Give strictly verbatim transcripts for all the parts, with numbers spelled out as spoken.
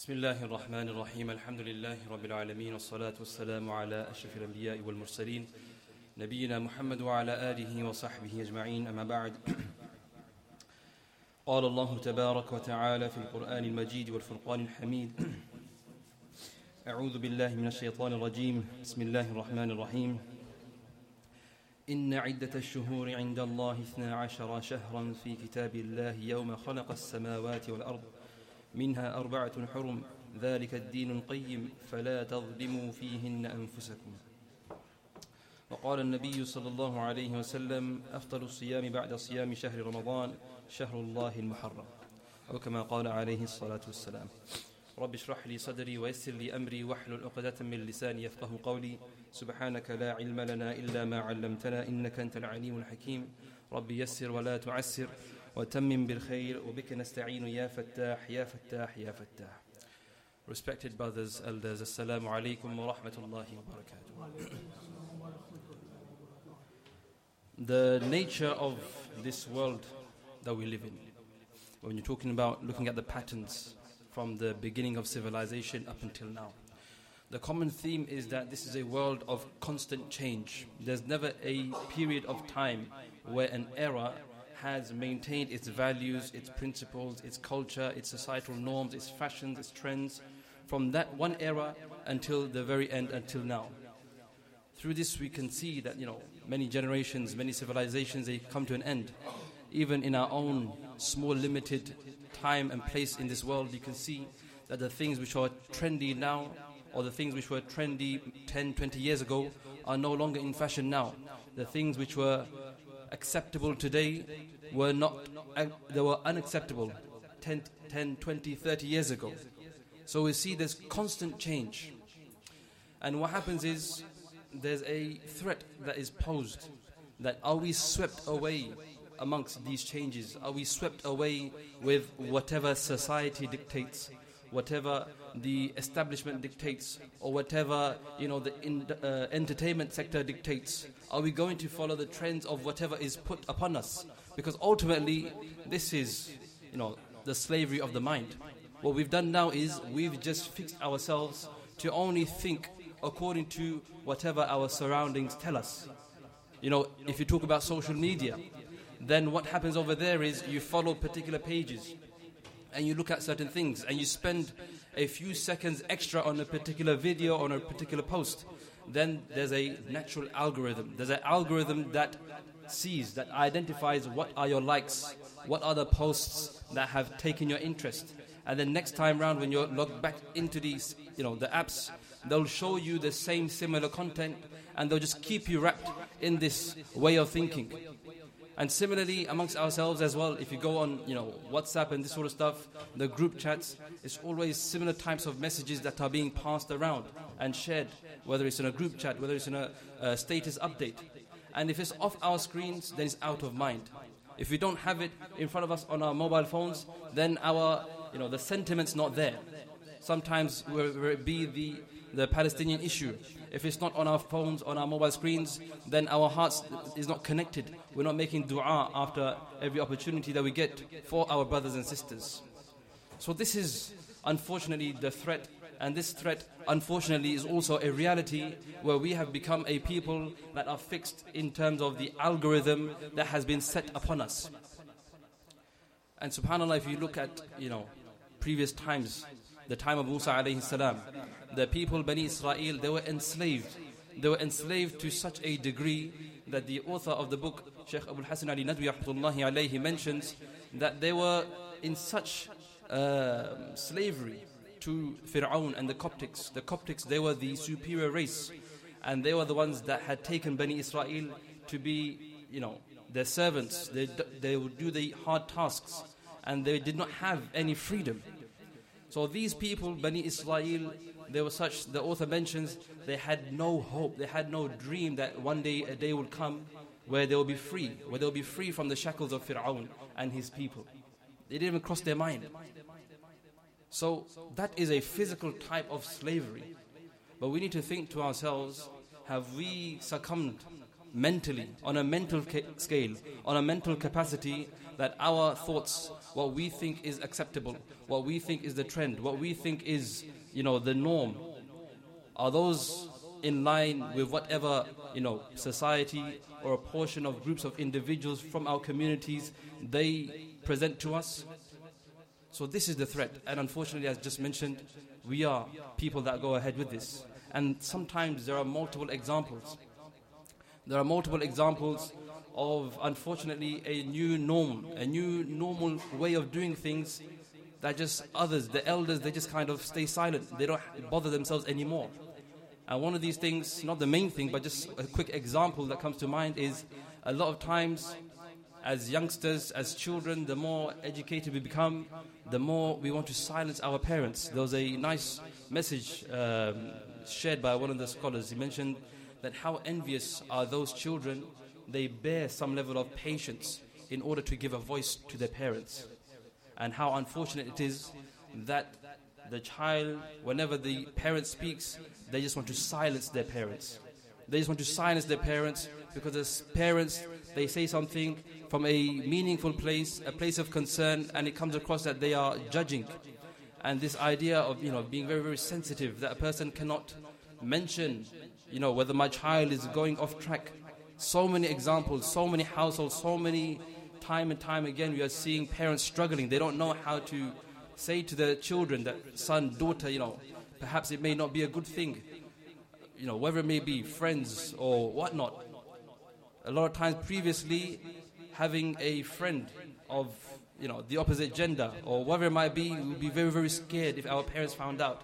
بسم الله الرحمن الرحيم الحمد لله رب العالمين والصلاة والسلام على أشرف الأنبياء والمرسلين نبينا محمد وعلى آله وصحبه أجمعين أما بعد قال الله تبارك وتعالى في القرآن المجيد والفرقان الحميد أعوذ بالله من الشيطان الرجيم بسم الله الرحمن الرحيم إن عدة الشهور عند الله اثنا عشر شهرا في كتاب الله يوم خلق السماوات والأرض منها أربعة حرم ذلك الدين القيم فلا تظلموا فيهن أنفسكم. وقال النبي صلى الله عليه وسلم أفضل الصيام بعد صيام شهر رمضان شهر الله المحرم أو كما قال عليه الصلاة والسلام. رب اشرح لي صدري ويسر لي أمري واحلل عقدة من لساني يفقه قولي سبحانك لا علم لنا إلا ما علمتنا إنك أنت العليم الحكيم. رب يسر ولا تعسر وتمم بالخير وبك نستعين يا فتاح يا فتاح يا فتاح. Respected brothers, elders, assalamu alaikum wa rahmatullahi wa barakatuh. The nature of this world that we live in, when you're talking about looking at the patterns from the beginning of civilization up until now, the common theme is that this is a world of constant change. There's never a period of time where an era has maintained its values, its principles, its culture, its societal norms, its fashions, its trends, from that one era until the very end, until now. Through this we can see that, you know, many generations, many civilizations, they come to an end. Even in our own small limited time and place in this world, you can see that the things which are trendy now, or the things which were trendy ten, twenty years ago, are no longer in fashion now. The things which were acceptable today were not, uh, they were unacceptable ten, ten, twenty, thirty years ago. So we see there's constant change. And what happens is there's a threat that is posed, that are we swept away amongst these changes? Are we swept away with whatever society dictates, whatever the establishment dictates, or whatever, you know, the in, uh, entertainment sector dictates? Are we going to follow the trends of whatever is put upon us? Because ultimately, this is, you know, the slavery of the mind. What we've done now is we've just fixed ourselves to only think according to whatever our surroundings tell us. You know, if you talk about social media, then what happens over there is you follow particular pages and you look at certain things and you spend a few seconds extra on a particular video, on a particular post. Then there's a natural algorithm. There's an algorithm that sees, that identifies what are your likes, what are the posts that have taken your interest. And then next time round when you're logged back into these, you know, the apps, they'll show you the same similar content and they'll just keep you wrapped in this way of thinking. And similarly amongst ourselves as well, if you go on, you know, WhatsApp and this sort of stuff, the group chats, it's always similar types of messages that are being passed around and shared, whether it's in a group chat, whether it's in a, a status update. And if it's off our screens, then it's out of mind. If we don't have it in front of us on our mobile phones, then our, you know, the sentiment's not there. Sometimes where it be the, the Palestinian issue, if it's not on our phones, on our mobile screens, then our hearts is not connected. We're not making dua after every opportunity that we get for our brothers and sisters. So this is unfortunately the threat, and this threat unfortunately is also a reality where we have become a people that are fixed in terms of the algorithm that has been set upon us. And subhanAllah, if you look at, you know, previous times, the time of Musa alayhi salam, the people Bani Israel, they were enslaved. They were enslaved to such a degree that the author of the book, Shaykh Abul Hasan Ali Nadwi rahmatullahi alayhi, mentions that they were in such uh, slavery to Fir'aun and the Coptics. The Coptics, they were the superior race, and they were the ones that had taken Bani Israel to be, you know, their servants. They, they would do the hard tasks, and they did not have any freedom. So these people, Bani Israel, they were such, the author mentions, they had no hope, they had no dream that one day a day would come where they will be free, where they will be free from the shackles of Fir'aun and his people. They didn't even cross their mind. So that is a physical type of slavery. But we need to think to ourselves, have we succumbed mentally, on a mental ca- scale, on a mental capacity, that our thoughts, what we think is acceptable, what we think is the trend, what we think is, you know, the norm, are those in line with whatever, you know, society or a portion of groups of individuals from our communities, they present to us? So this is the threat. And unfortunately, as just mentioned, we are people that go ahead with this. And sometimes there are multiple examples. There are multiple examples of, unfortunately, a new norm, a new normal way of doing things that just others, the elders, they just kind of stay silent. They don't bother themselves anymore. And one of these things, not the main thing, but just a quick example that comes to mind is a lot of times as youngsters, as children, the more educated we become, the more we want to silence our parents. There was a nice message um, shared by one of the scholars. He mentioned that how envious are those children, they bear some level of patience in order to give a voice to their parents. And how unfortunate it is that the child, whenever the parent speaks, they just want to silence their parents. They just want to silence their parents because as parents, they say something from a meaningful place, a place of concern, and it comes across that they are judging. And this idea of, you know, being very, very sensitive, that a person cannot mention, you know, whether my child is going off track. So many examples, so many households, so many time and time again we are seeing parents struggling. They don't know how to say to their children, that son, daughter, you know, perhaps it may not be a good thing, you know, whether it may be friends or whatnot. A lot of times previously, having a friend of, you know, the opposite gender or whatever it might be, we would be very, very scared if our parents found out.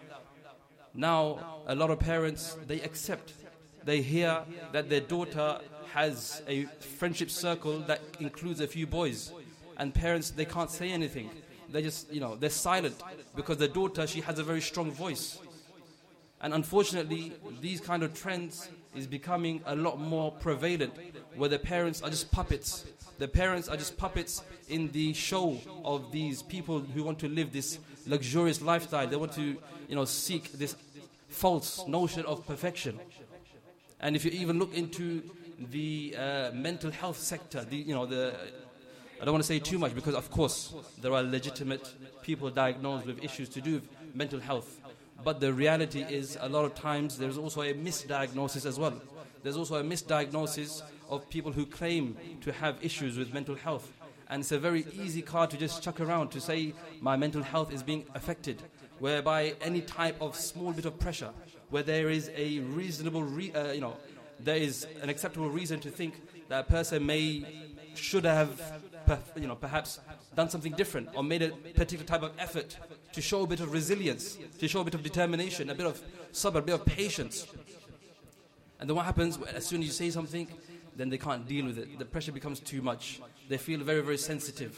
Now, a lot of parents, they accept. They hear that their daughter has a friendship circle that includes a few boys. And parents, they can't say anything. They just, you know, they're silent because their daughter, she has a very strong voice. And unfortunately, these kind of trends is becoming a lot more prevalent, where the parents are just puppets. The parents are just puppets in the show of these people who want to live this luxurious lifestyle. They want to, you know, seek this false notion of perfection. And if you even look into the uh, mental health sector, the, you know, the, I don't want to say too much because, of course, there are legitimate people diagnosed with issues to do with mental health. But the reality is, a lot of times, there's also a misdiagnosis as well. There's also a misdiagnosis of people who claim to have issues with mental health. And it's a very easy card to just chuck around to say, my mental health is being affected, whereby any type of small bit of pressure, where there is a reasonable, re- uh, you know, there is an acceptable reason to think that a person may, should have, you know, perhaps done something different or made a particular type of effort to show a bit of resilience, to show a bit of determination, a bit of sabr, a bit of patience. And then what happens, as soon as you say something, then they can't deal with it. The pressure becomes too much. They feel very, very sensitive.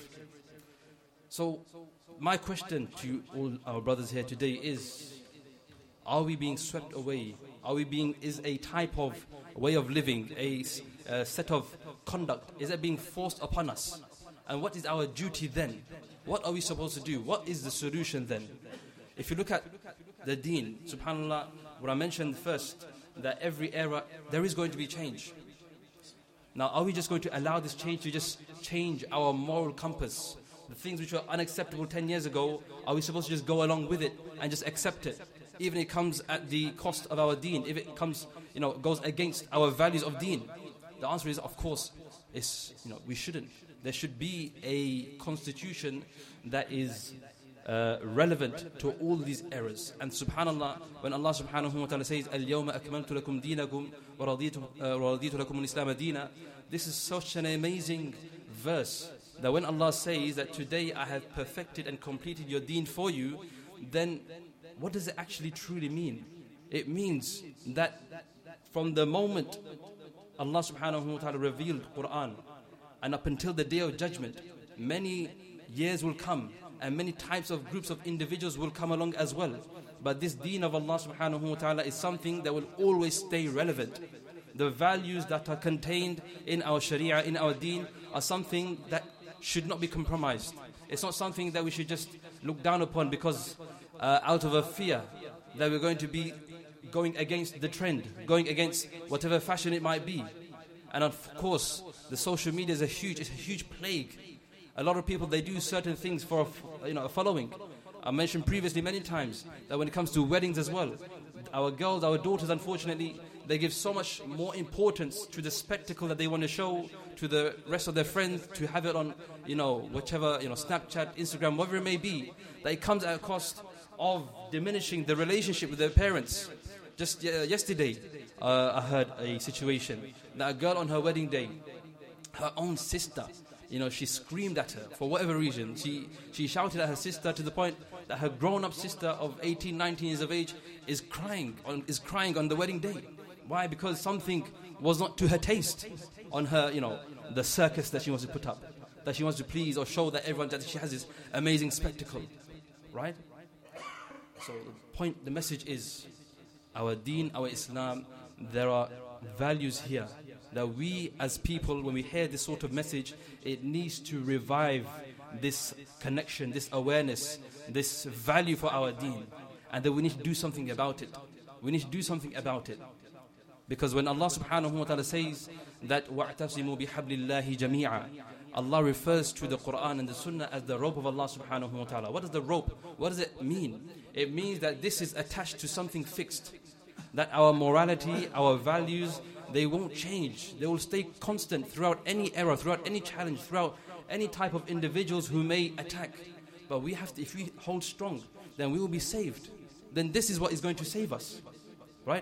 So my question to all our brothers here today is, are we being swept away? Are we being, is a type of way of living, a, a set of conduct, is it being forced upon us? And what is our duty then? What are we supposed to do? What is the solution then? If you look at the deen, subhanAllah, what I mentioned first, that every era, there is going to be change. Now, are we just going to allow this change to just change our moral compass? The things which were unacceptable ten years ago, are we supposed to just go along with it and just accept it? Even if it comes at the cost of our deen, if it comes, you know, goes against our values of deen? The answer is, of course, is, you know, we shouldn't. There should be a constitution that is uh, relevant to all these errors. And subhanallah, when Allah subhanahu wa ta'ala says, Al-yawma akmaltu lakum deenakum wa raditu lakum al-islam deena, this is such an amazing verse that when Allah says that today I have perfected and completed your deen for you, then what does it actually truly mean? It means that from the moment Allah subhanahu wa ta'ala revealed Quran and up until the day of judgment, many years will come and many types of groups of individuals will come along as well. But this deen of Allah subhanahu wa ta'ala is something that will always stay relevant. The values that are contained in our sharia, in our deen, are something that should not be compromised. It's not something that we should just look down upon because uh, out of a fear that we're going to be going against the trend, going against whatever fashion it might be. And of course, the social media is a huge, it's a huge plague. A lot of people, they do certain things for, you know, a following. I mentioned previously many times that when it comes to weddings as well, our girls, our daughters, unfortunately, they give so much more importance to the spectacle that they want to show to the rest of their friends, to have it on, you know, whichever, you know, Snapchat, Instagram, whatever it may be, that it comes at a cost of diminishing the relationship with their parents. Just uh, yesterday, uh, I heard a situation that a girl on her wedding day, her own sister, you know, she screamed at her for whatever reason. She she shouted at her sister to the point that her grown-up sister of eighteen, nineteen years of age is crying on is crying on the wedding day. Why? Because something was not to her taste on her, you know, the circus that she wants to put up, that she wants to please or show that everyone that she has this amazing spectacle, right? So the point, the message is, our deen, our Islam, there are values here that we as people, when we hear this sort of message, it needs to revive this connection, this awareness, this value for our deen, and that we need to do something about it. We need to do something about it. Because when Allah subhanahu wa ta'ala says that وَاعْتَصِمُوا بِحَبْلِ اللَّهِ جَمِيعًا, Allah refers to the Quran and the Sunnah as the rope of Allah subhanahu wa ta'ala. What is the rope? What does it mean? It means that this is attached to something fixed. That our morality, our values, they won't change. They will stay constant throughout any era, throughout any challenge, throughout any type of individuals who may attack. But we have to, if we hold strong, then we will be saved. Then this is what is going to save us. Right?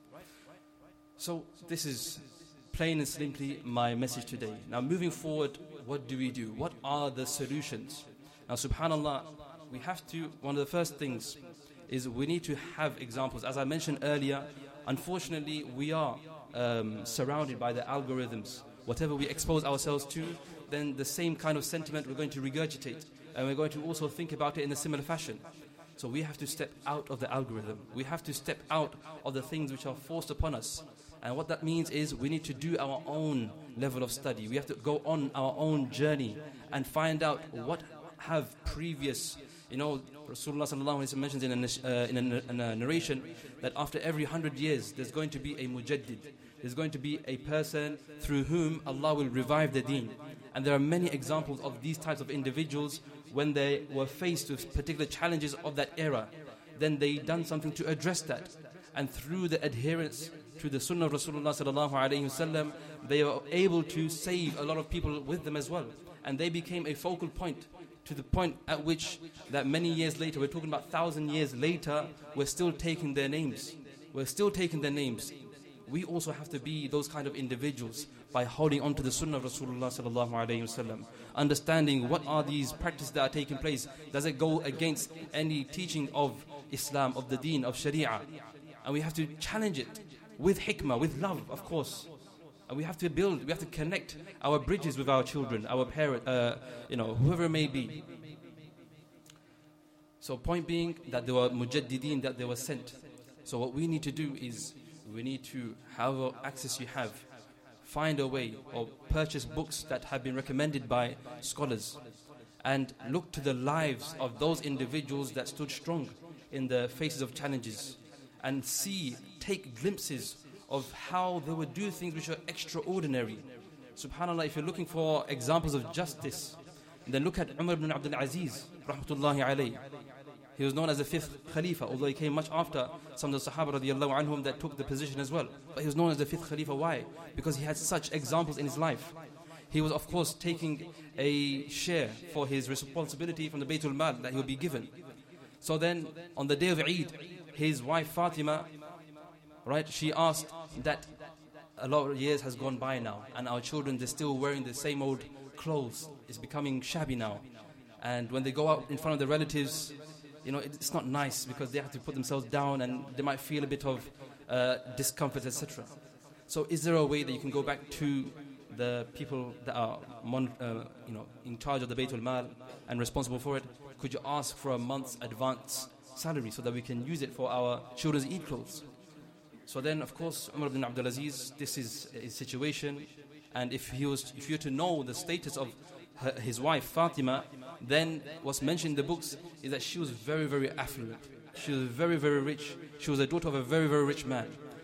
So this is plain and simply my message today. Now moving forward, what do we do? What are the solutions? Now subhanAllah, we have to, one of the first things is we need to have examples. As I mentioned earlier, unfortunately we are um, surrounded by the algorithms. Whatever we expose ourselves to, then the same kind of sentiment we're going to regurgitate. And we're going to also think about it in a similar fashion. So we have to step out of the algorithm. We have to step out of the things which are forced upon us. And what that means is we need to do our own level of study. We have to go on our own journey and find out what have previous, you know, Rasulullah sallallahu alaihi wasallam mentions in a, uh, in, a, in a narration that after every hundred years there's going to be a mujaddid. There's going to be a person through whom Allah will revive the deen. And there are many examples of these types of individuals when they were faced with particular challenges of that era. Then they done something to address that. And through the adherence to the Sunnah of Rasulullah sallallahu alaihi wasallam, they were able to save a lot of people with them as well. And they became a focal point, to the point at which that many years later, we're talking about thousand years later, we're still taking their names. We're still taking their names. We also have to be those kind of individuals by holding on to the Sunnah of Rasulullah sallallahu alaihi wasallam, understanding what are these practices that are taking place. Does it go against any teaching of Islam, of the deen, of Sharia? And we have to challenge it with hikmah, with love, of course. And we have to build, we have to connect our bridges with our children, our parents, uh, you know, whoever it may be. So point being that there were mujaddideen, that they were sent. So what we need to do is, we need to, however access you have, find a way or purchase books that have been recommended by scholars and look to the lives of those individuals that stood strong in the faces of challenges and see, take glimpses of how they would do things which are extraordinary. SubhanAllah, if you're looking for examples of justice, then look at Umar ibn Abdul Aziz, rahmatullahi alayhi. He was known as the fifth Khalifa, although he came much after some of the Sahaba radiallahu anhum that took the position as well. But he was known as the fifth Khalifa. Why? Because he had such examples in his life. He was, of course, taking a share for his responsibility from the Baytul Mal that he would be given. So then, on the day of Eid, his wife Fatima, right, she asked that a lot of years has gone by now, and our children, they're still wearing the same old clothes. It's becoming shabby now. And when they go out in front of their relatives, you know, it's not nice because they have to put themselves down and they might feel a bit of uh, discomfort, et cetera. So is there a way that you can go back to the people that are mon- uh, you know, in charge of the Baytul Mal and responsible for it? Could you ask for a month's advance salary so that we can use it for our children's Eid clothes? So then, of course, Umar ibn Abdul Aziz, this is his situation. And if he was, if you were to know the status of her, his wife, Fatima, then what's mentioned in the books is that she was very, very affluent. She was very, very rich. She was a daughter of a very, very rich man.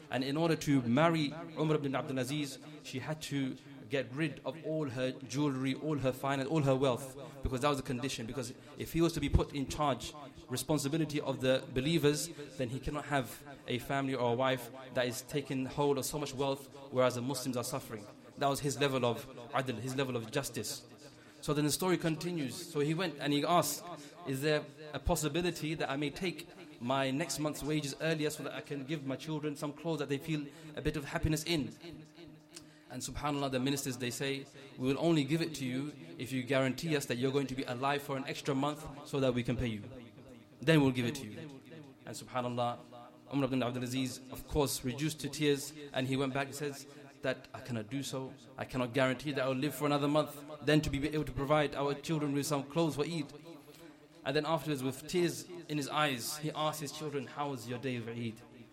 And in order to marry Umar ibn Abdul Aziz, she had to get rid of all her jewelry, all her finance, all her wealth, because that was the condition. Because if he was to be put in charge, responsibility of the believers, then he cannot have a family or a wife that is taking hold of so much wealth, whereas the Muslims are suffering. That was his level of adl, his level of justice. So then the story continues. So he went and he asked, is there a possibility that I may take my next month's wages earlier so that I can give my children some clothes that they feel a bit of happiness in? And subhanAllah, the ministers, they say, we will only give it to you if you guarantee us that you're going to be alive for an extra month so that we can pay you. Then we'll give it to you. And subhanAllah, Umar ibn Abdul Aziz, of course, reduced to tears, and he went back and says that I cannot do so. I cannot guarantee that I will live for another month, then to be able to provide our children with some clothes for Eid. And then afterwards, with tears in his eyes, he asked his children, how was your day of Eid?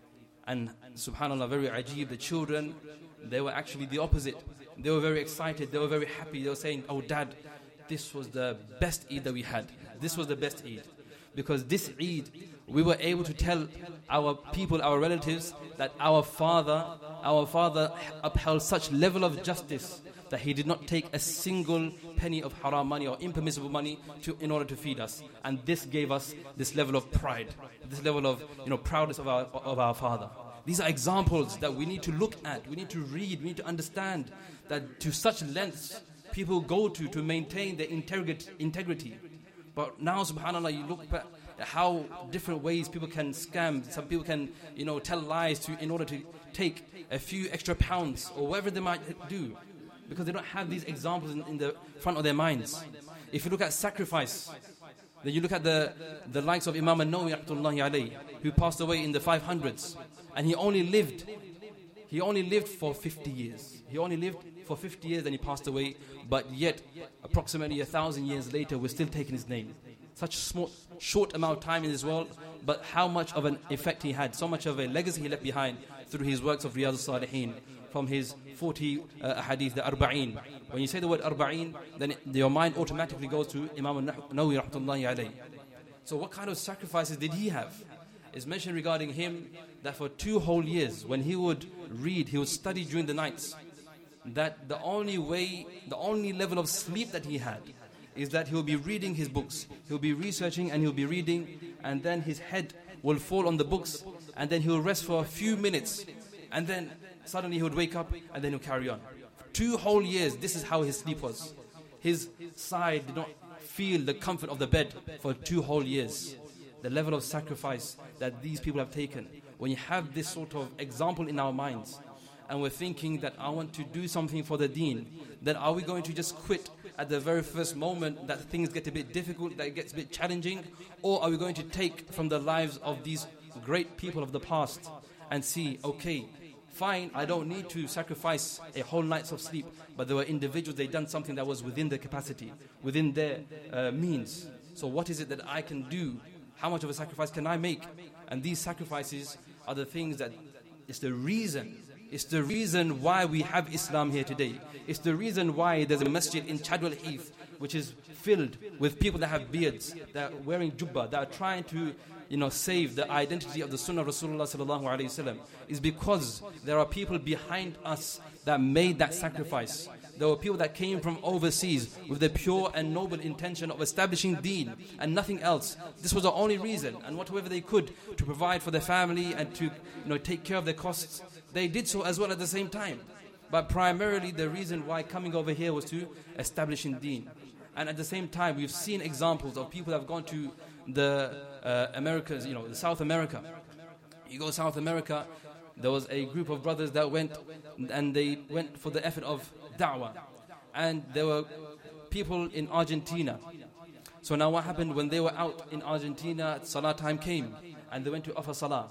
And subhanAllah, very ajib, the children, they were actually the opposite. They were very excited, they were very happy. They were saying, oh dad, this was the best Eid that we had. This was the best Eid. Because this Eid, we were able to tell our people, our relatives, that our father, our father upheld such level of justice that he did not take a single penny of haram money or impermissible money to, in order to feed us. And this gave us this level of pride, this level of, you know, proudness of our, of our father. These are examples that we need to look at, we need to read, we need to understand that to such lengths people go to to maintain their integrity. But now, subhanAllah, you look at how different ways people can scam. Some people can, you know, tell lies to in order to take a few extra pounds or whatever they might do, because they don't have these examples in, in the front of their minds. If you look at sacrifice, then you look at the, the likes of Imam al-Nawawi rahmatullahi alayhi, who passed away in the five hundreds, and he only lived, he only lived for fifty years. He only lived for fifty years, then he passed away, but yet approximately a thousand years later we're still taking his name. Such a small, short amount of time in this world, but how much of an effect he had, so much of a legacy he left behind through his works of Riyadh al-Salihin, from his forty uh, hadith, the Arba'een. When you say the word Arba'een, then it, your mind automatically goes to Imam al-Nawawi rahmatullahi alayhi. So what kind of sacrifices did he have? It's mentioned regarding him that for two whole years, when he would read, he would study during the nights, that the only way, the only level of sleep that he had is that he will be reading his books. He will be researching and he will be reading, and then his head will fall on the books, and then he will rest for a few minutes, and then suddenly he would wake up, and then he'll carry on. For two whole years, this is how his sleep was. His side did not feel the comfort of the bed for two whole years. The level of sacrifice that these people have taken. When you have this sort of example in our minds, and we're thinking that I want to do something for the deen, then are we going to just quit at the very first moment that things get a bit difficult, that it gets a bit challenging? Or are we going to take from the lives of these great people of the past and see, okay, fine, I don't need to sacrifice a whole night's of sleep, but there were individuals, they done something that was within their capacity, within their uh, means. So what is it that I can do? How much of a sacrifice can I make? And these sacrifices are the things that, it's the reason It's the reason why we have Islam here today. It's the reason why there's a masjid in Chadwell Heath, which is filled with people that have beards, that are wearing jubba, that are trying to, you know, save the identity of the Sunnah of Rasulullah sallallahu alaihi wasallam. Is because there are people behind us that made that sacrifice. There were people that came from overseas with the pure and noble intention of establishing deen and nothing else. This was the only reason, and whatever they could to provide for their family and to, you know, take care of their costs, they did so as well at the same time. But primarily the reason why coming over here was to establish in deen. And at the same time, we've seen examples of people that have gone to the uh, Americas, you know, the South America. You go to South America, there was a group of brothers that went, and they went for the effort of da'wah. And there were people in Argentina. So now what happened when they were out in Argentina, Salah time came, and they went to offer Salah.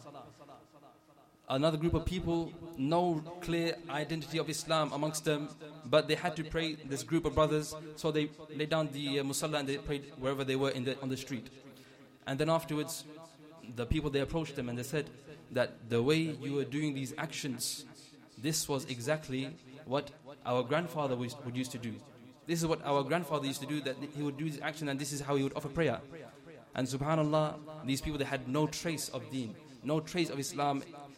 Another group of people, no clear identity of Islam amongst them, but they had to pray, this group of brothers, so they laid down the uh, musalla and they prayed wherever they were in the, on the street. And then afterwards, the people, they approached them and they said that the way you were doing these actions, this was exactly what our grandfather would, would used to do. This is what our grandfather used to do, that he would do this action and this is how he would offer prayer. And subhanallah, these people, they had no trace of deen, no trace of Islam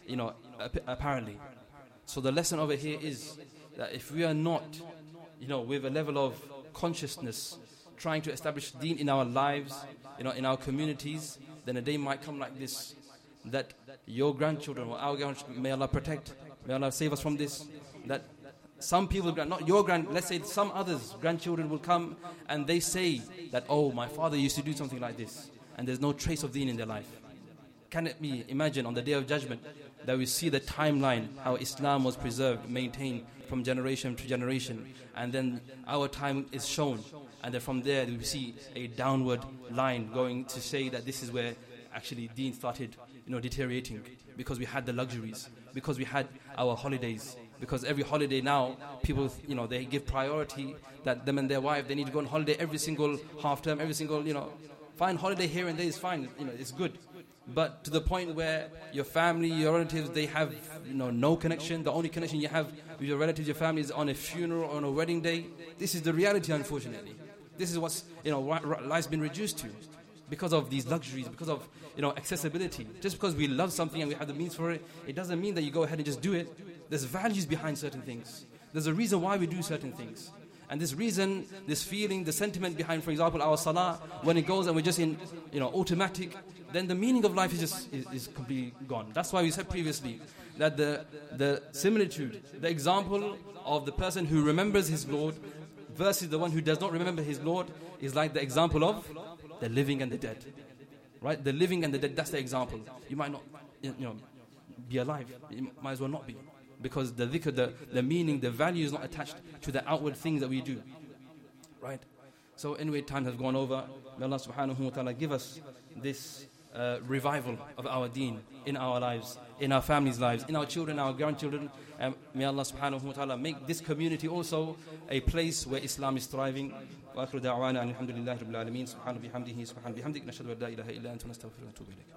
you know, ap- apparently. So the lesson over here is that if we are not, you know, with a level of consciousness, trying to establish deen in our lives, you know, in our communities, then a day might come like this, that your grandchildren or our grandchildren, may Allah protect, may Allah save us from this, that some people, not your grand, let's say some others, grandchildren will come and they say that, oh, my father used to do something like this, and there's no trace of deen in their life. Can it be, imagine on the day of judgment, that we see the timeline, how Islam was preserved, maintained from generation to generation, and then our time is shown, and then from there we see a downward line going to say that this is where actually deen started, you know, deteriorating, because we had the luxuries, because we had our holidays, because every holiday now, people, you know, they give priority that them and their wife, they need to go on holiday every single half term, every single, you know, fine, holiday here and there is fine, you know, it's good. But to the point where your family, your relatives, they have, you know, no connection. The only connection you have with your relatives, your family is on a funeral, on a wedding day. This is the reality, unfortunately. This is what's, you know, life's been reduced to because of these luxuries, because of, you know, accessibility. Just because we love something and we have the means for it, it doesn't mean that you go ahead and just do it. There's values behind certain things. There's a reason why we do certain things. And this reason, this feeling, the sentiment behind, for example, our salah, when it goes and we're just in, you know, automatic, then the meaning of life is just is, is completely gone. That's why we said previously that the the similitude, the example of the person who remembers his Lord versus the one who does not remember his Lord is like the example of the living and the dead. Right? The living and the dead, that's the example. You might not, you know, be alive. You might as well not be. Because the dhikr, the, the meaning, the value is not attached to the outward things that we do. Right? So anyway, time has gone over. May Allah subhanahu wa ta'ala give us this uh, revival of our deen in our lives, in our families' lives, in our children, our grandchildren. And may Allah subhanahu wa ta'ala make this community also a place where Islam is thriving. وآخر دعوانا أن الحمد لله رب العالمين سبحانه بحمده سبحانه بحمدك نشهد أن لا إله إلا أنت نستغفرك ونتوب إليك.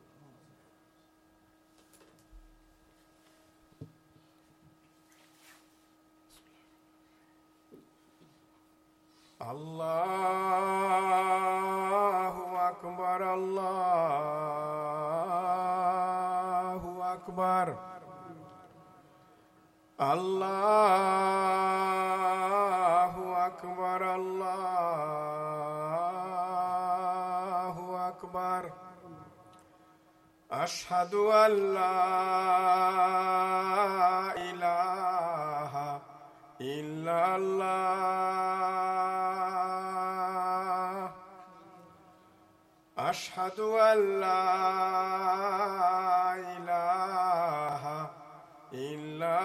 Allahu Akbar, Allahu Akbar, Allahu Akbar, Allahu Akbar. Ashhadu an la ilaha illa Allah. Ashhadu an la ilaha illa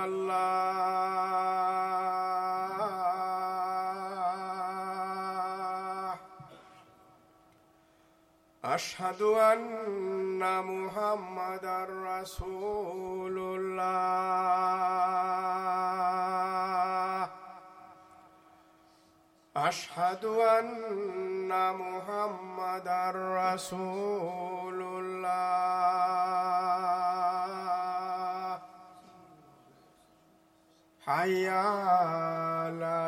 Allah. Ashhadu anna Muhammadar Rasulullah. Ashhadu anna Muhammadar Rasulullah. Hayya ala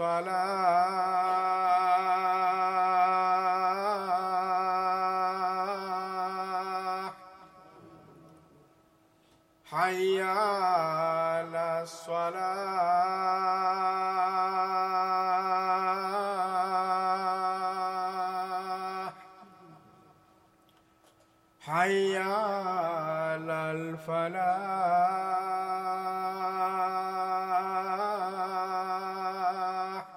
salah. Hayya ala salah. حي على الفلاح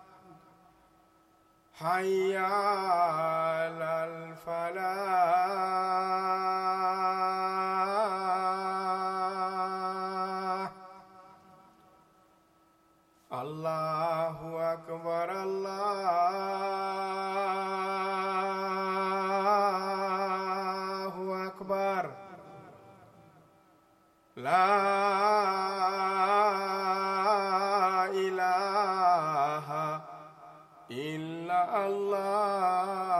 حي على الفلاح. الله أكبر الله أكبر. لا إله إلا الله.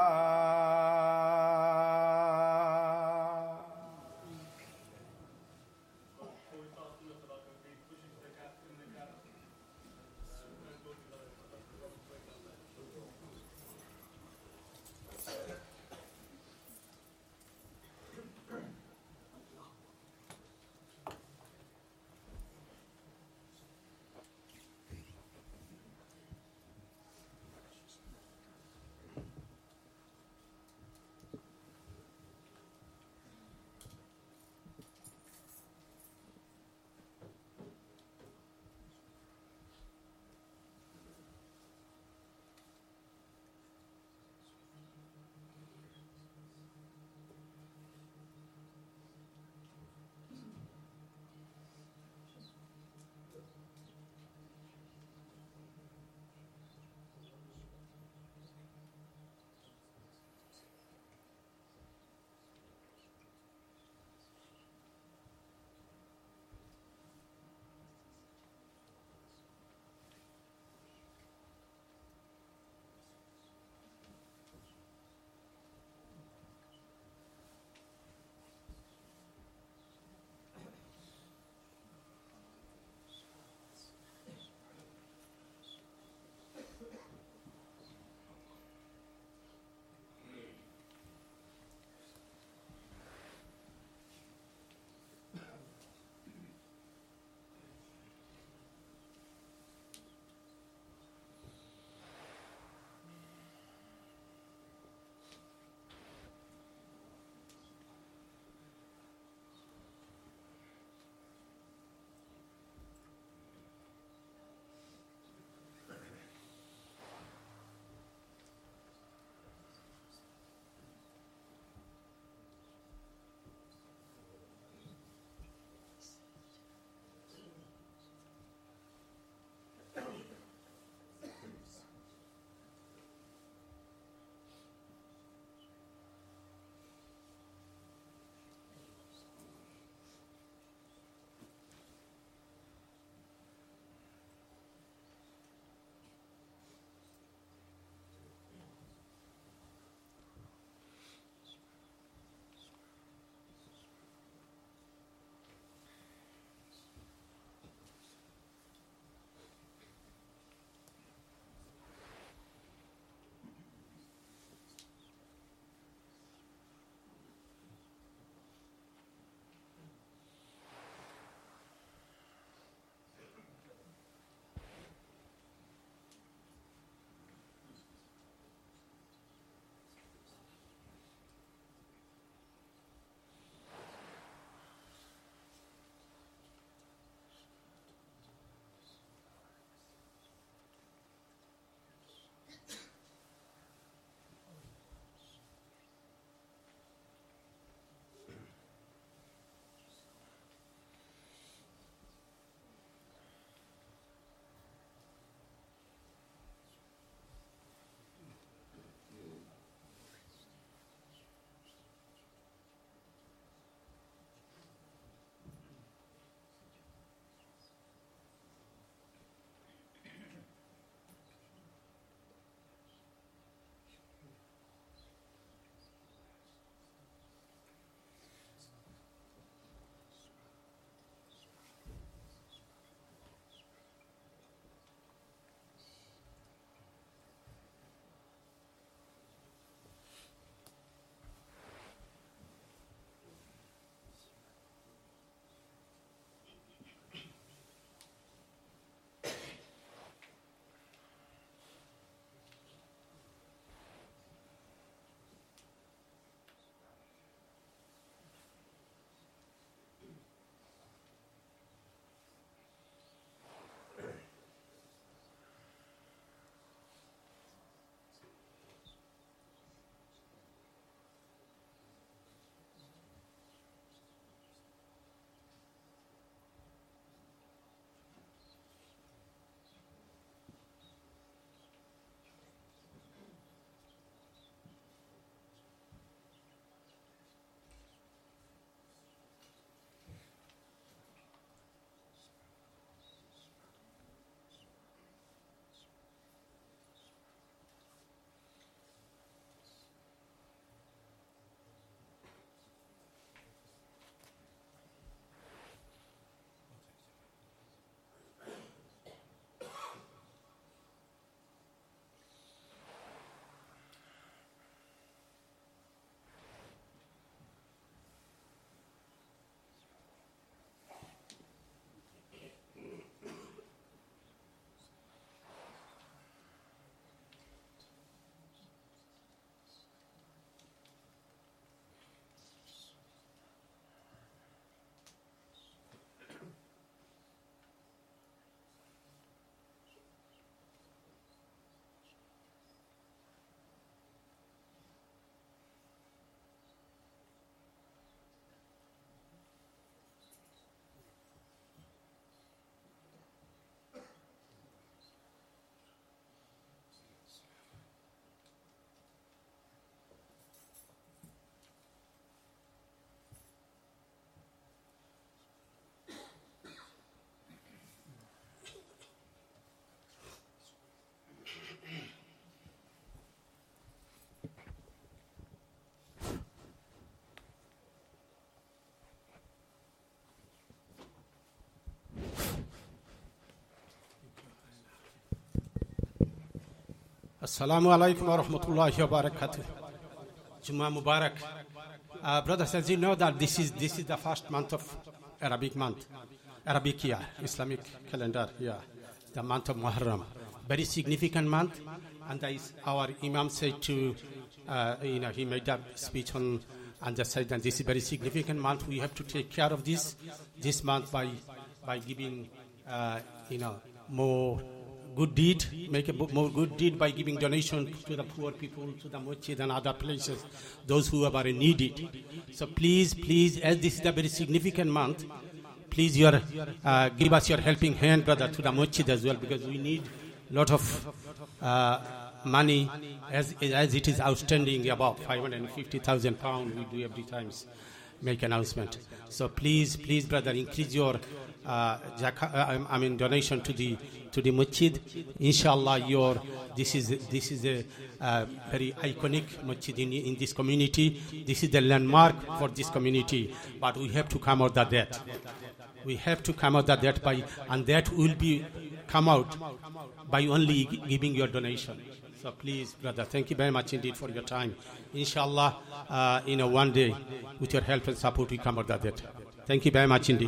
Assalamu alaikum wa rahmatullahi wa barakatuh. Jummah Mubarak. Uh, brothers, as you know that this is this is the first month of Arabic month, Arabic year, Islamic calendar, yeah, the month of Muharram. Very significant month, and that is our Imam said to, uh, you know, he made a speech on, and just said that this is a very significant month. We have to take care of this this month by by giving, uh, you know, more good deed, make a more good deed by giving donation to the poor people, to the masjid and other places, those who are in need it. So please, please, as this is a very significant month, please your, uh, give us your helping hand, brother, to the masjid as well, because we need a lot of uh, money as, as it is outstanding, about five hundred fifty thousand pounds we do every time make announcement. So please, please, brother, increase your uh, jaka, I mean donation to the to the masjid. Inshallah, your this is this is a uh, very iconic masjid in, in this community. This is the landmark for this community. But we have to come out of that. We have to come out of that by, and that will be come out by only giving your donation. So please, brother, thank you very much indeed for your time. Inshallah, uh, you know, one day with your help and support, we come out of that. Thank you very much indeed.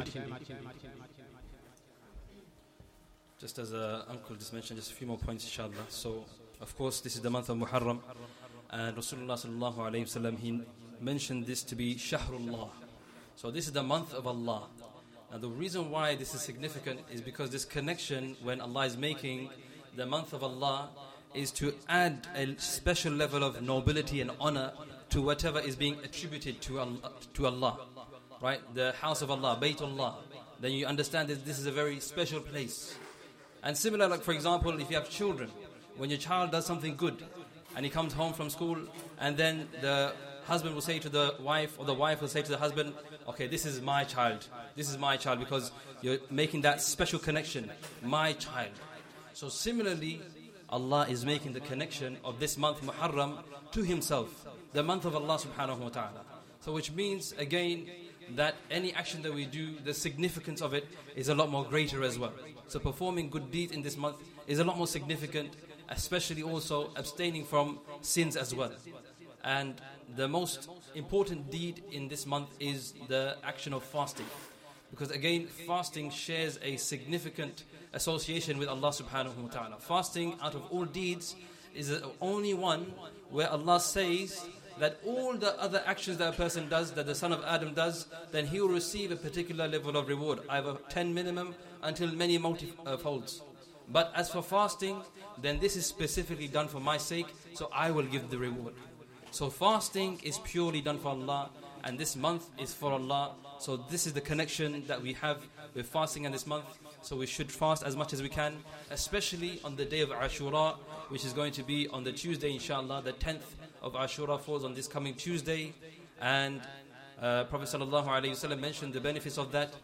Just as uh, Uncle just mentioned, just a few more points, inshallah. So, of course, this is the month of Muharram, and Rasulullah sallallahu alayhi wa sallam, he mentioned this to be Shahrullah. So this is the month of Allah. And the reason why this is significant is because this connection, when Allah is making the month of Allah, is to add a special level of nobility and honor to whatever is being attributed to Allah, to Allah, right? The house of Allah, Baytullah. Then you understand that this is a very special place. And similar, like for example, if you have children, when your child does something good and he comes home from school, and then the husband will say to the wife, or the wife will say to the husband, okay, this is my child, this is my child, because you're making that special connection, my child. So similarly, Allah is making the connection of this month Muharram to Himself, the month of Allah subhanahu wa ta'ala. So which means, again, that any action that we do, the significance of it is a lot more greater as well. So performing good deeds in this month is a lot more significant, especially also abstaining from sins as well. And the most important deed in this month is the action of fasting. Because again, fasting shares a significant association with Allah subhanahu wa ta'ala. Fasting, out of all deeds, is the only one where Allah says that all the other actions that a person does, that the son of Adam does, then he will receive a particular level of reward, either ten minimum until many multi-folds. But as for fasting, then this is specifically done for my sake, so I will give the reward. So fasting is purely done for Allah, and this month is for Allah. So this is the connection that we have with fasting in this month. So we should fast as much as we can, especially on the day of Ashura, which is going to be on the Tuesday, inshallah. The tenth of Ashura falls on this coming Tuesday. And uh, Prophet sallallahu alaihi wasallam mentioned the benefits of that.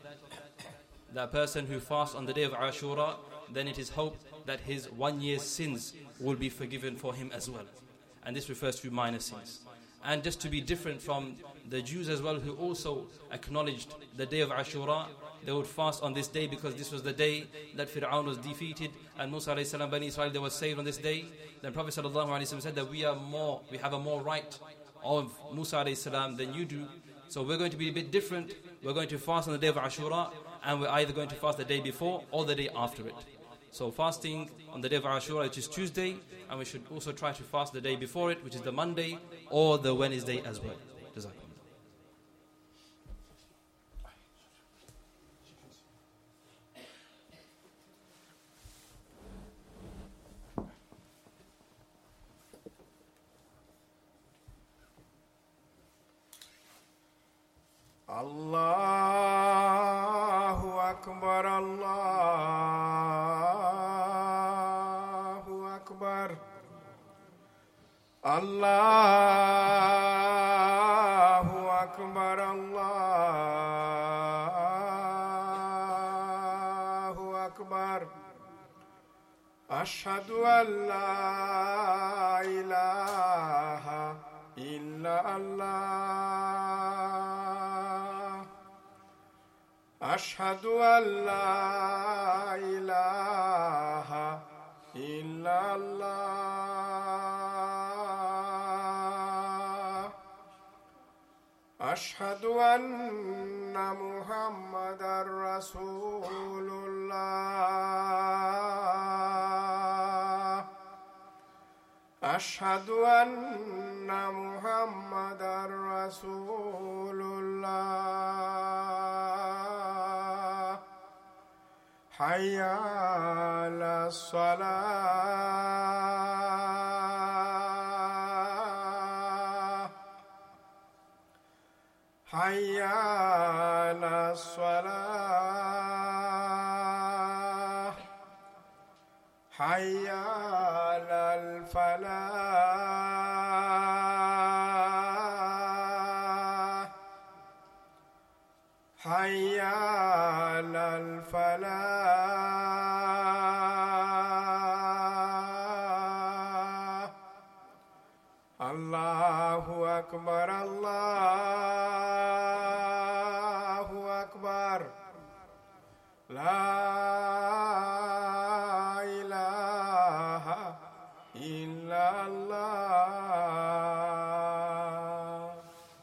That person who fasts on the day of Ashura, then it is hoped that his one year's sins will be forgiven for him as well. And this refers to minor sins. And just to be different from the Jews as well, who also acknowledged the day of Ashura, they would fast on this day because this was the day that Fir'aun was defeated and Musa alayhi salam, Bani Israel, they were saved on this day. Then Prophet sallallahu alaihi wasallam said that we are more, we have a more right of Musa alayhi salam than you do. So we're going to be a bit different. We're going to fast on the day of Ashura, and we're either going to fast the day before or the day after it. So fasting on the day of Ashura, which is Tuesday, and we should also try to fast the day before it, which is the Monday or the Wednesday as well. Jazakumullah. Allahu Akbar, Allahu Akbar, Allahu Akbar, Allahu Akbar. Ashhadu an la ilaha illa Allah. Ashhadu an la ilaha إلا الله أشهد أن محمدًا رسول الله أشهد أن محمدًا رسول الله حي على الصلاة حي على الصلاة حي على الفلاح حي على الفلاح الله أكبر الله أكبر لا إله إلا الله.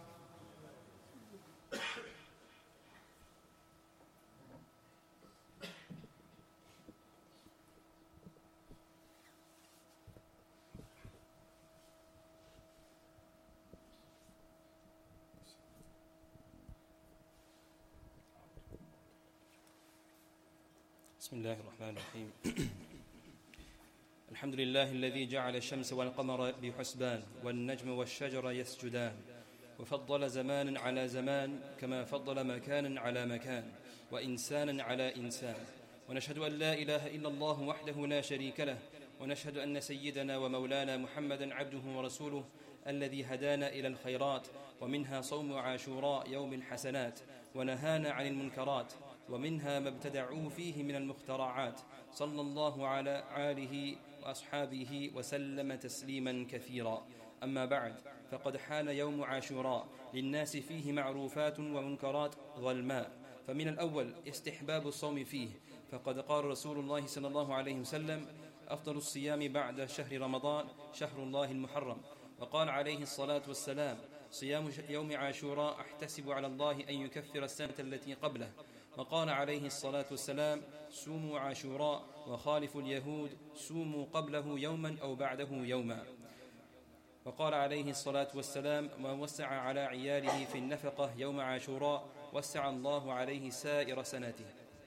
بسم الله الرحمن الرحيم. الحمد لله الذي جعل الشمس والقمر بحسبان والنجم والشجر يسجدان وفضل زمانا على زمان كما فضل مكانا على مكان وإنسانا على إنسان ونشهد أن لا إله إلا الله وحده لا شريك له ونشهد أن سيدنا ومولانا محمدا عبده ورسوله الذي هدانا إلى الخيرات ومنها صوم عاشوراء يوم الحسنات ونهانا عن المنكرات ومنها ما ابتدعوه فيه من المخترعات صلى الله على آله وأصحابه وسلم تسليما كثيرا. أما بعد فقد حان يوم عاشوراء للناس فيه معروفات ومنكرات ظلماء فمن الأول استحباب الصوم فيه فقد قال رسول الله صلى الله عليه وسلم أفضل الصيام بعد شهر رمضان شهر الله المحرم وقال عليه الصلاة والسلام صيام يوم عاشوراء أحتسب على الله أن يكفر السنة التي قبله وقال عليه الصلاة والسلام سوموا عاشوراء وخالفوا اليهود سوموا قبله يوما أو بعده يوما وقال عليه الصلاة والسلام ما وسع على عياله في النفقة يوم عاشوراء وسع الله عليه سائر سنته.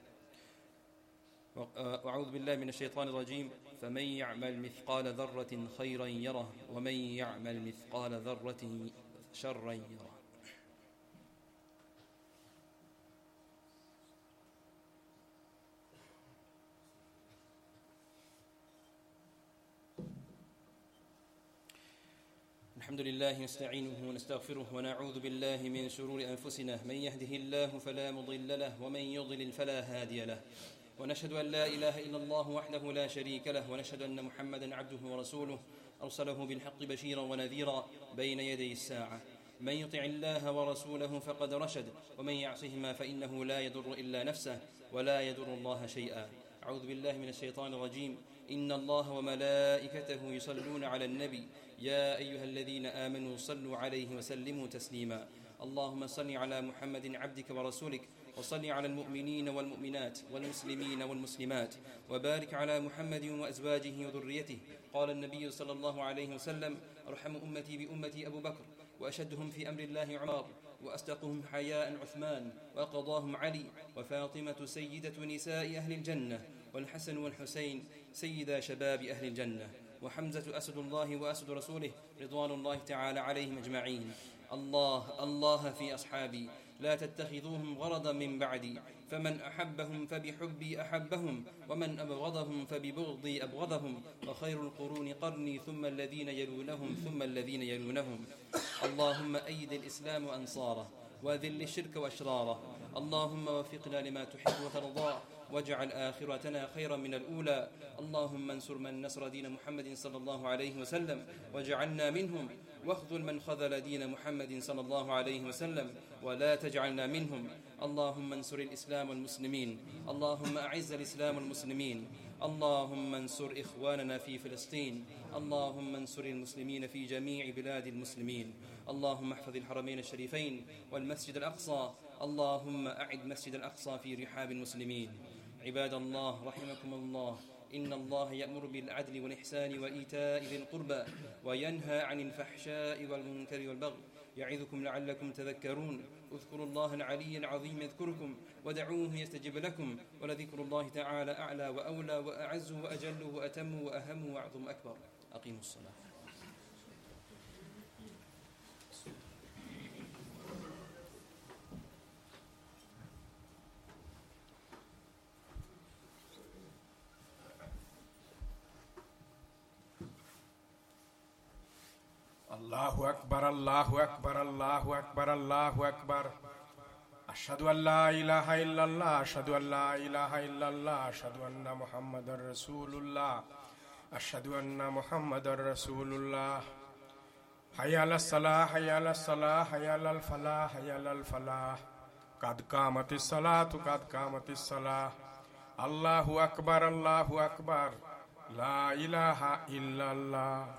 وأعوذ بالله من الشيطان الرجيم فمن يعمل مثقال ذرة خيرا يره ومن يعمل مثقال ذرة شرا يره. الحمد لله نستعينه ونستغفره ونعوذ بالله من شرور أنفسنا من يهده الله فلا مضل له ومن يضلل فلا هادي له ونشهد أن لا إله إلا الله وحده لا شريك له ونشهد أن محمدا عبده ورسوله أرسله بالحق بشيرا ونذيرا بين يدي الساعة من يطع الله ورسوله فقد رشد ومن يعصهما فإنه لا يضر إلا نفسه ولا يضر الله شيئا. أعوذ بالله من الشيطان الرجيم إن الله وملائكته يصلون على النبي يا أيها الذين آمنوا صلوا عليه وسلموا تسليما. اللهم صل على محمد عبدك ورسولك وصل على المؤمنين والمؤمنات والمسلمين والمسلمات وبارك على محمد وأزواجه وذريته. قال النبي صلى الله عليه وسلم أرحم أمتي بأمتي أبو بكر وأشدهم في أمر الله عمر وأصدقهم حياء عثمان وقضاهم علي وفاطمة سيدة نساء أهل الجنة والحسن والحسين سيدا شباب أهل الجنة وحمزة أسد الله وأسد رسوله رضوان الله تعالى عليهم أجمعين. الله الله في أصحابي لا تتخذوهم غرضا من بعدي فمن أحبهم فبحبي أحبهم ومن أبغضهم فببغضي أبغضهم وخير القرون قرني ثم الذين يلونهم ثم الذين يلونهم. اللهم أيد الإسلام وأنصاره وذل الشرك وأشراره. اللهم وفقنا لما تحب وترضى واجعل آخرتنا خيرا من الأولى. اللهم انصر من نصر دين محمد صلى الله عليه وسلم واجعلنا منهم واخذل من خذل دين محمد صلى الله عليه وسلم ولا تجعلنا منهم. اللهم انصر الإسلام والمسلمين. اللهم أعز الإسلام والمسلمين. اللهم انصر إخواننا في فلسطين، اللهم انصر المسلمين في جميع بلاد المسلمين، اللهم احفظ الحرمين الشريفين والمسجد الأقصى، اللهم أعد مسجد الأقصى في رحاب المسلمين. عباد الله رحمكم الله، إن الله يأمر بالعدل والإحسان وإيتاء ذي القربى وينهى عن الفحشاء والمنكر والبغي، يعظكم لعلكم تذكرون. اذكروا الله العلي العظيم يذكركم ودعوه يستجب لكم، ولذكر الله تعالى أعلى وأولى وأعز وأجل وأتم وأهم وأعظم أكبر. أقيموا الصلاة. الله أكبر الله أكبر الله أكبر الله أكبر. أشهد أن لا إله إلا الله أشهد أن لا إله إلا الله أشهد أن محمدا رسول الله أشهد أن محمدا رسول الله. حي على الصلاة حي على الصلاة حي على الفلاح حي على الفلاح. قد قامت الصلاة قد قامت الصلاة. الله أكبر الله أكبر. لا إله إلا الله.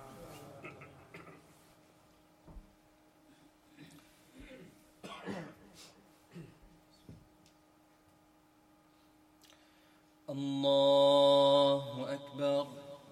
الله أكبر.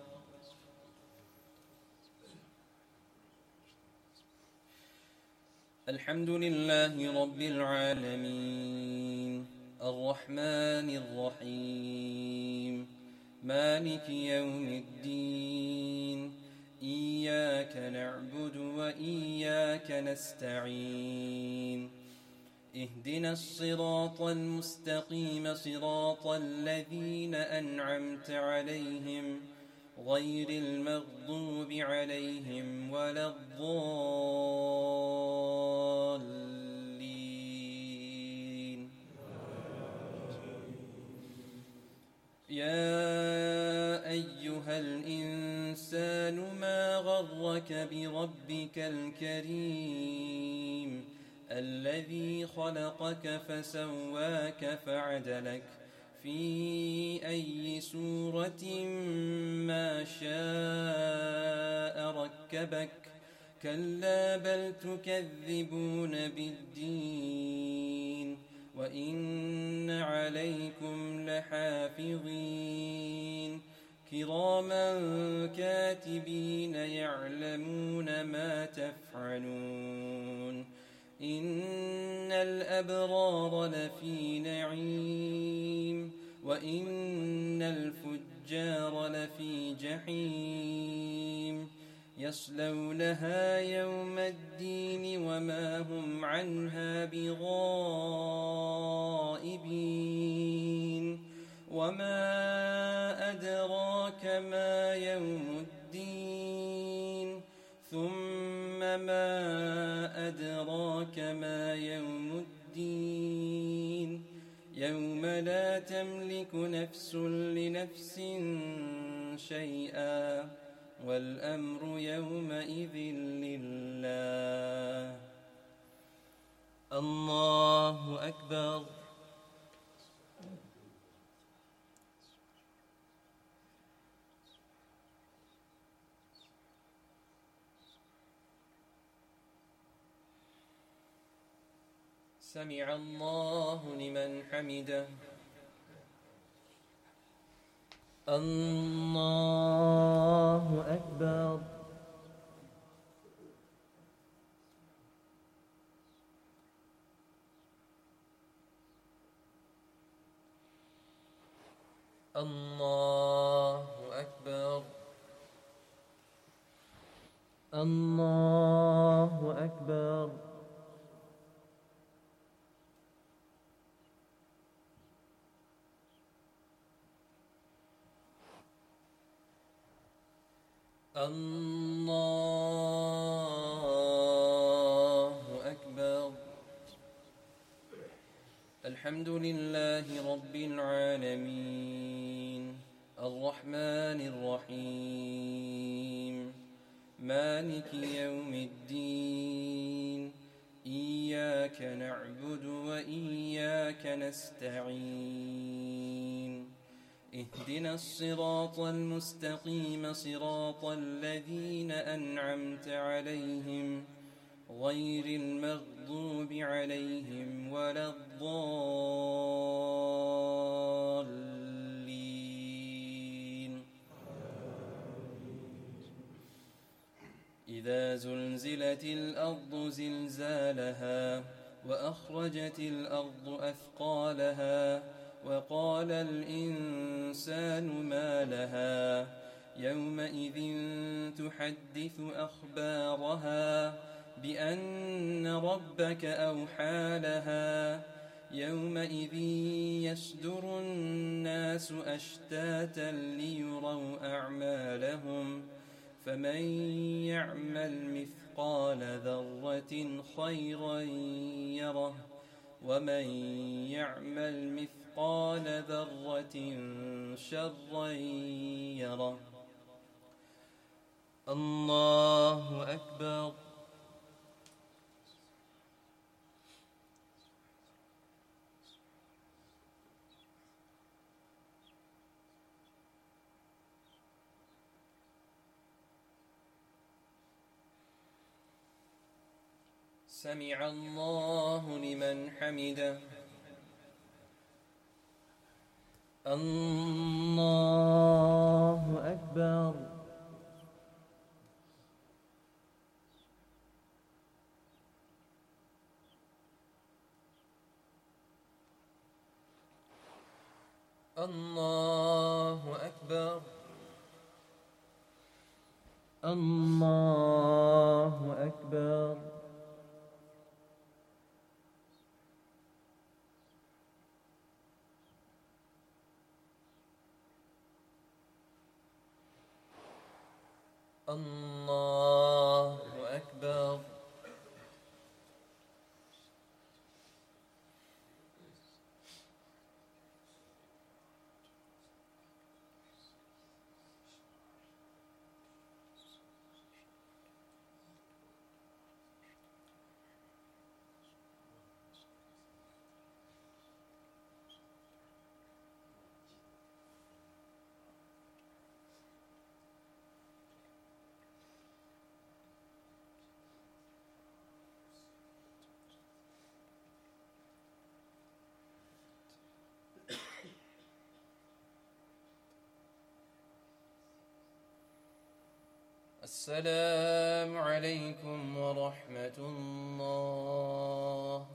الحمد لله رب العالمين الرحمن الرحيم مالك يوم الدين إياك نعبد وإياك نستعين اهدنا الصراط المستقيم صراط الذين أنعمت عليهم غير المغضوب عليهم ولا الضالين. يا أيها الإنسان ما غرك بربك الكريم الذي خلقك فسواك فعدلك في أي سورة ما شاء ركبك. كلا بل تكذبون بالدين وإن عليكم لحافظين كراما كاتبين يعلمون ما تفعلون. إن الأبرار لفي نعيم وإن الفجار لفي جحيم يصلونها يوم الدين وما هم عنها بغائبين. وما أدراك ما يوم الدين ثم ما أدراك ما يوم الدين يوم لا تملك نفس لنفس شيئا والأمر يومئذ لله. الله أكبر. سمع الله لمن حمده. الله أكبر. الله أكبر. الله أكبر. الله أكبر. الحمد لله رب العالمين الرحمن الرحيم مالك يوم الدين إياك نعبد وإياك نستعين اهدنا الصراط المستقيم صراط الذين أنعمت عليهم غير المغضوب عليهم ولا الضالين. إذا زلزلت الأرض زلزالها وأخرجت الأرض أثقالها وقال الإنسان ما لها يومئذ تحدث أخبارها بأن ربك أوحى لها يومئذ يصدر الناس أشتاتا ليروا أعمالهم فمن يعمل مثقال ذرة خيرا يره ومن يعمل مثقال ذرة شرا يره. الله أكبر. سمع الله لمن حمده. الله أكبر. الله أكبر. الله أكبر. الله أكبر. السلام عليكم ورحمة الله.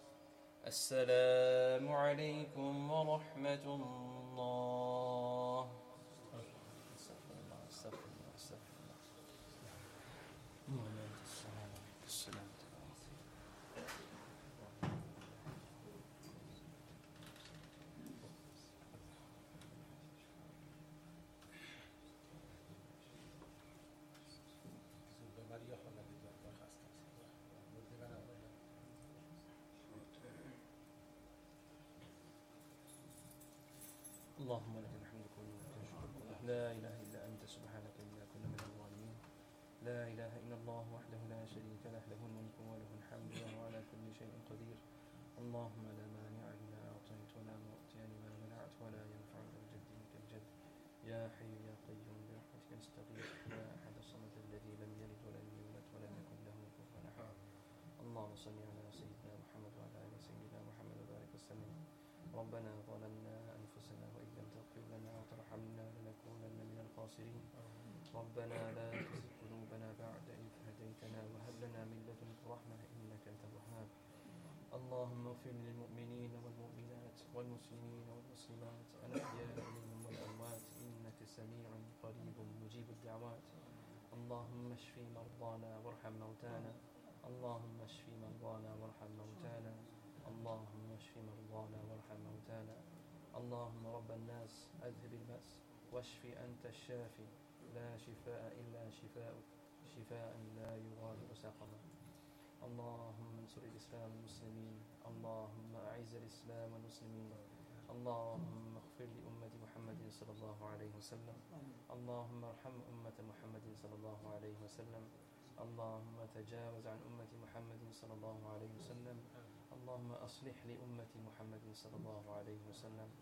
السلام عليكم ورحمة الله. استغفر الله استغفر الله استغفر الله. اللهم أنت السلام ومنك السلام. اللهم لك الحمد كله لا إله إلا أنت سبحانك إنا كنا من الظالمين. لا إله إلا الله وحده لا شريك له له الملك وله الحمد وهو على كل شيء قدير. اللهم لا مانع لما أعطيت ولا معطي لما منعت ولا ينفع ذا الجد منك الجد. يا حي يا قيوم برحمتك نستغيث يا أحد الصمد الذي لم يلد ولم يولد ولم يكن له كفوا أحد. اللهم صل على سيدنا محمد وعلى آل سيدنا محمد وبارك وسلم. ربنا ظلمنا أنفسنا وإن لم تغفر لنا وترحمنا لنكونن من الخاسرين. ربنا لا تزغ قلوبنا بعد إذ هديتنا وهب لنا من لدنك رحمة إنك أنت الوهاب. اللهم اغفر للمؤمنين والمؤمنات والمسلمين والمسلمات الأحياء منهم والأموات إنك سميع قريب مجيب الدعوات. اللهم اشف مرضانا وارحم موتانا. اللهم اشف مرضانا وارحم موتانا. اللهم اشف مرضانا وارحم موتانا. اللهم رب الناس أذهب البأس واشف أنت الشافي لا شفاء إلا شفاؤك شفاء لا يغادر سقما. اللهم انصر الإسلام والمسلمين. اللهم أعز الإسلام والمسلمين. اللهم اغفر لأمة محمد صلى الله عليه وسلم. اللهم ارحم أمة محمد صلى الله عليه وسلم. اللهم تجاوز عن أمة محمد صلى الله عليه وسلم. اللهم أصلح لأمة محمد صلى الله عليه وسلم.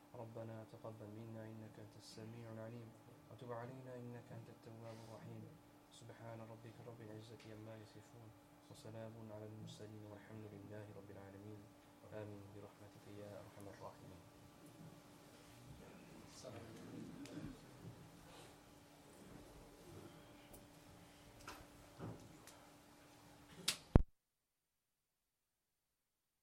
ربنا تقبل منا إنك أنت السميع العليم وتب علينا إنك أنت التواب الرحيم. سبحان ربك رب العزة عما يصفون وسلام على المرسلين والحمد لله رب العالمين. آمين برحمتك يا أرحم الراحمين.